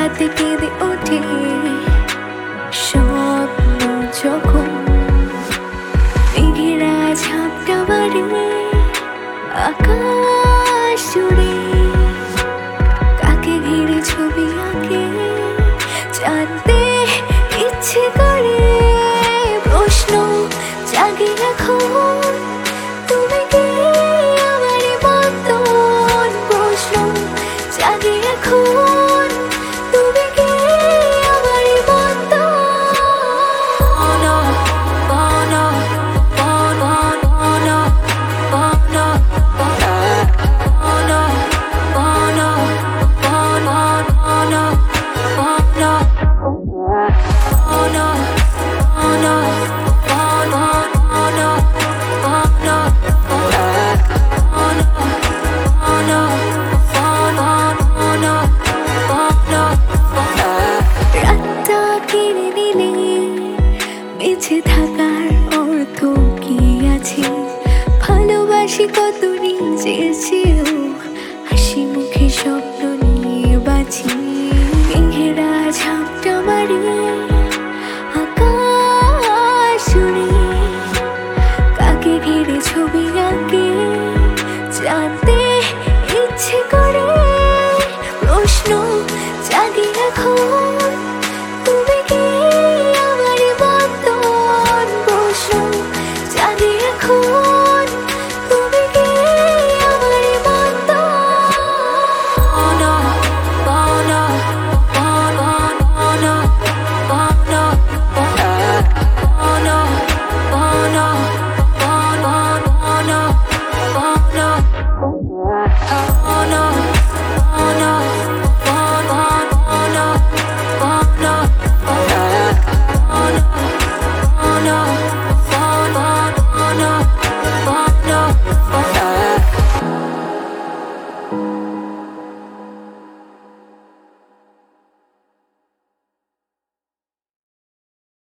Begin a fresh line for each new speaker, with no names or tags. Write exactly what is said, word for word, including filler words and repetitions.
রাতে কেঁদে ওঠে স্বপ্ন যখন মেঘেরা ঝাপটা মারে আকাশ জুড়ে, কাকে ঘিরে ছবি আঁকে জানতে ইচ্ছে করে। প্রশ্ন জাগে এখন, তুমি কি আমারই মতন? প্রশ্ন জাগে এখন, তুমি কি আমারই মতন? বনো, বনো, বনো, বনো, বনো, বনো, বনো, বনো, বনো, বনো, বনো, বনো, বেঁচে থাকার অর্থ কি আছে? ভালোবাসি কত নিজের চেয়েও, হাসি মুখে স্বপ্ন নিয়ে বাঁচি।